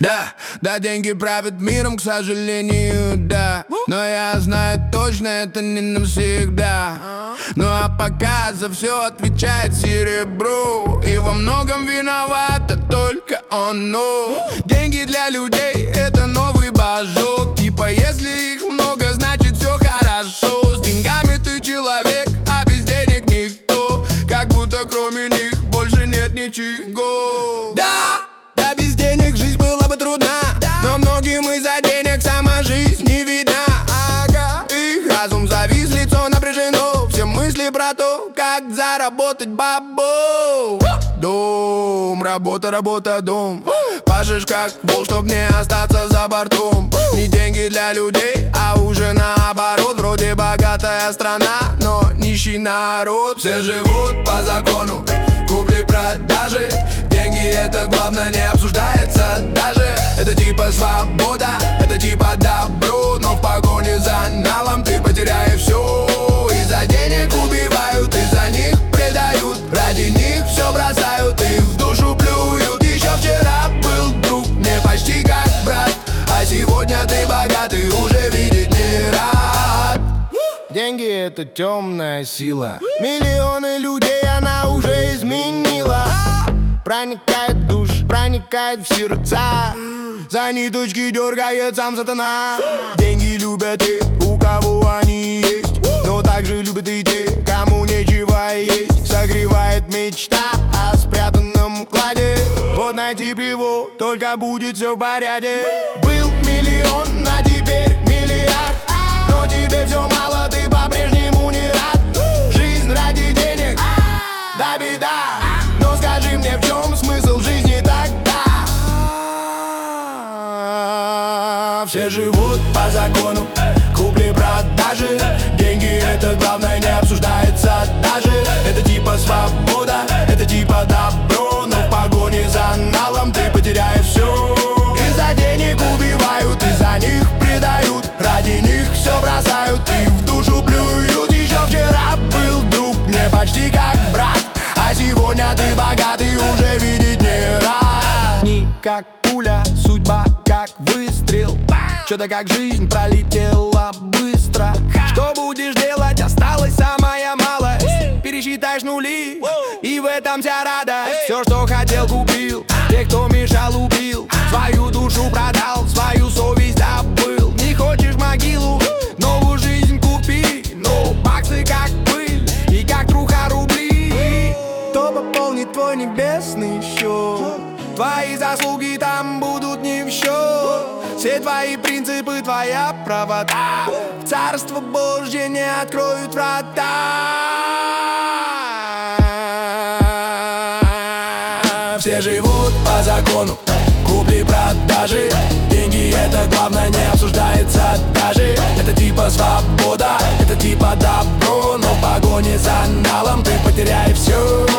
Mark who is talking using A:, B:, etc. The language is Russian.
A: Да, деньги правят миром, к сожалению, да. Но я знаю точно, это не навсегда. Ну а пока за все отвечает серебро, и во многом виновата только оно. Деньги для людей — это новый божок. Типа если их много, значит все хорошо. С деньгами ты человек, а без денег никто. Как будто кроме них больше нет ничего. Да, без денег жизнь была бы трудна, но многим из-за денег сама жизнь не видна. Их разум завис, лицо напряжено. Все мысли про то, как заработать бабу. Дом, работа, работа, дом. Пашешь как вол, чтоб не остаться за бортом. Не деньги для людей, а уже наоборот. Вроде богатая страна, но нищий народ. Все живут по закону купли-продажи. Деньги — это главное, не обсуждается даже. Это типа свобода, это типа добро. Но в погоне за налом ты потеряешь все. Из-за денег убивают, из-за них предают. Ради них все бросают и в душу плюют. Еще вчера был друг, мне почти как брат, а сегодня ты богатый, уже видеть не рад. Деньги — это темная сила. Миллионы людей она уже изменила. Проникает в душ, проникает в сердца. За ниточки дергает сам сатана. Деньги любят те, у кого они есть, но также любят и те, кому нечего есть. Согревает мечта о спрятанном кладе. Вот найти бы его, только будет все в порядке. Был миллион, а теперь миллиард. Но тебе все мало, ты по-прежнему не рад. Жизнь ради денег, да беда. Но скажи мне, в чем смысл жизни тогда? Все живут по закону купли-продажи. Деньги — это главное, не обсуждается даже. Это типа свобода, это типа добро. Но в погоне за налом ты потеряешь все. Из-за денег убивают, из-за них предают. Ради них все бросают и в душу плюют. Еще вчера был друг, мне почти как брат, а сегодня ты богатый, уже видеть не рад. Дни как пуля, судьба как выстрел. Что-то как жизнь пролетела быстро. Что будешь делать, осталась самая малость. Пересчитаешь нули, и в этом вся радость. Все, что хотел, купил. Те, кто мешал, убил. Свою душу продал, свою совесть добыл. Не хочешь могилу, новую жизнь купи. Но баксы как пыль, и как труха рубли. Кто пополнит твой небесный счет? Твои заслуги там будут не в счет. Все твои принципы, твоя правота в Царство Божье не откроют врата. Все живут по закону купли-продажи. Деньги — это главное, не обсуждается даже. Это типа свобода, это типа добро. Но в погоне за налом ты потеряешь все.